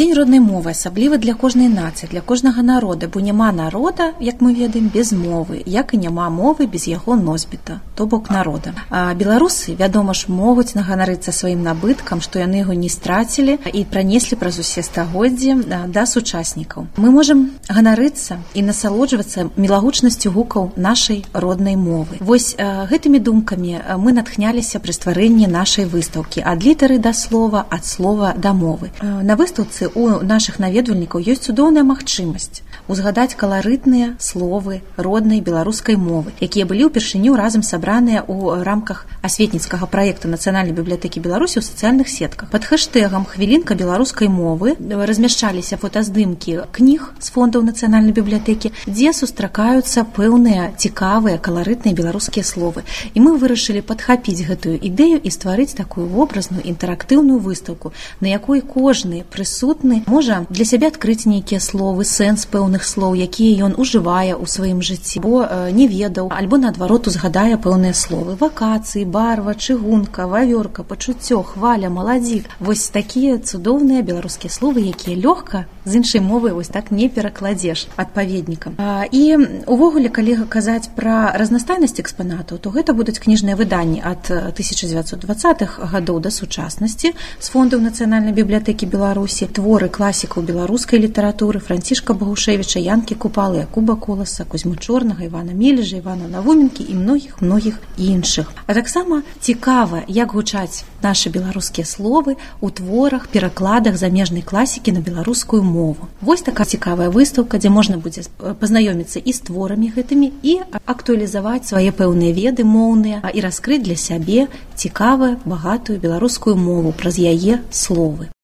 Дзень роднай мовы асаблівы для кожнай нацыі, для кожнага народа, бо няма народа, як мы ведаем, без мовы, як і няма мовы без яго носьбіта, то бок народа. А беларусы, вядома ж, могуць наганарыцца сваім набыткам, што яны яго не страцілі і пранеслі праз усе стагоддзі да сучаснікаў. Мы можам ганарыцца і насалоджвацца мілагучнасцю гукаў нашай роднай мовы. Вось гэтымі думкамі мы натхняліся пры стварэнні нашай выстаўкі ад літары да слова, ад слова да мовы. На выстаўцы у нашых наведвальнікаў ёсць цудоўная магчымасць узгадаць каларытныя словы роднай беларускай мовы, якія былі ўпершыню разам сабраныя ў рамках асветніцкага праекта Нацыянальнай бібліятэкі Беларусі ў сацыяльных сетках. Пад хэштэгам «Хвілінка беларускай мовы» размяшчаліся фотаздымкі кніг з фондаў Нацыянальнай бібліятэкі, дзе сустракаюцца пэўныя цікавыя каларытныя беларускія словы. І мы вырашылі падхапіць гэтую ідэю і стварыць такую вобразную інтэрактыўную выстаўку, на якой кожны прысутны можа для сябе адкрыць нейкія словы, сэнс пэўных слоў, якія ён ужывае ў сваім жыцці, бо не ведаў, альбо наадварот узгадае пэўныя словы. Вакацыі, барва, чыгунка, вавёрка, пачуццё, хваля, маладзік. Вось такія цудоўныя беларускія словы, якія лёгка з іншай мовы вось так не перакладзеш адпаведнікам. І увогуле, калі казаць пра разнастайнасць экспанатаў, то гэта будуць кніжныя выданні ад 1920-х гадоў да сучаснасці з фондаў Нацыянальнай бібліятэкі Беларусі, творы класікаў беларускай літаратуры Францішка Багушевіча, Янкі Купалы, Якуба Коласа, Кузьмы Чорнага, Івана Мележа, Івана Навуменкі і многіх іншых. А таксама цікава, як гучаць нашы беларускія словы ў творах, перакладах замежнай класікі на беларускую мову. Вось такая цікавая выстаўка, дзе можна будзе пазнаёміцца і з творамі гэтымі, і актуалізаваць свае пэўныя веды моўныя і раскрыць для сябе цікавую, багатую беларускую мову праз яе словы.